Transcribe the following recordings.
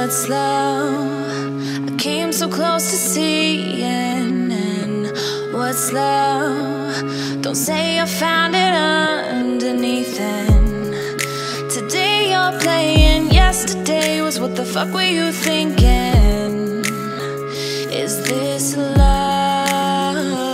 What's love? I came so close to seeing. And what's love? Don't say I found it underneath. And today you're playing. Yesterday was what the fuck were you thinking? Is this love?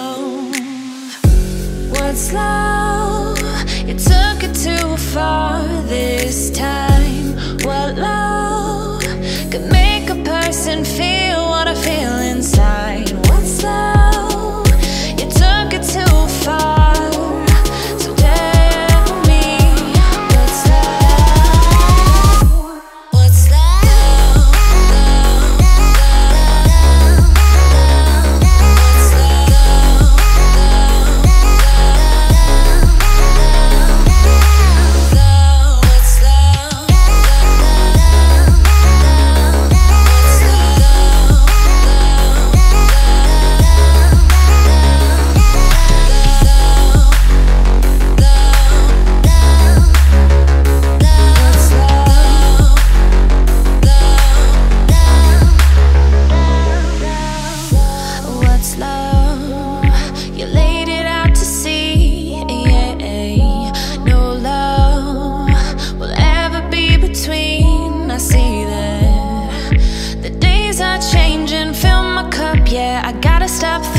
What's love? You took it too far this time. What love could make a person feel what I feel inside? What's love? You took it too far. So tell me, what's love? What's love? What's love? What's love? You laid it out to sea, yeah. No love will ever be between. I see that the days are changing. Fill my cup, yeah. I gotta stop